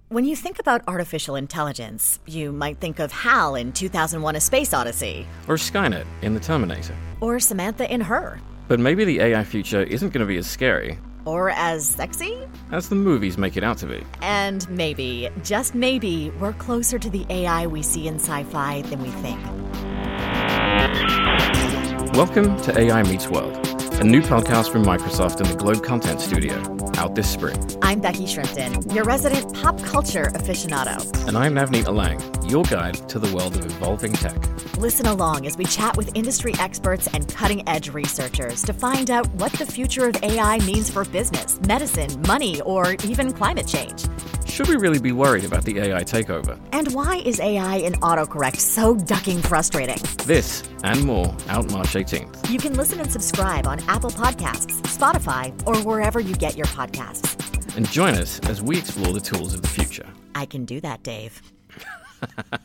When you think about artificial intelligence, you might think of HAL in 2001: A Space Odyssey. Or Skynet in The Terminator. Or Samantha in Her. But maybe the AI future isn't going to be as scary. Or as sexy? As the movies make it out to be. And maybe, just maybe, we're closer to the AI we see in sci-fi than we think. Welcome to AI Meets World, a new podcast from Microsoft and the Globe Content Studio, out this spring. I'm Becky Shrimpton, your resident pop culture aficionado. And I'm Navneet Alang, your guide to the world of evolving tech. Listen along as we chat with industry experts and cutting-edge researchers to find out what the future of AI means for business, medicine, money, or even climate change. Should we really be worried about the AI takeover? And why is AI in autocorrect so ducking frustrating? This and more out March 18th. You can listen and subscribe on Apple Podcasts, Spotify, or wherever you get your podcasts. And join us as we explore the tools of the future. I can do that, Dave.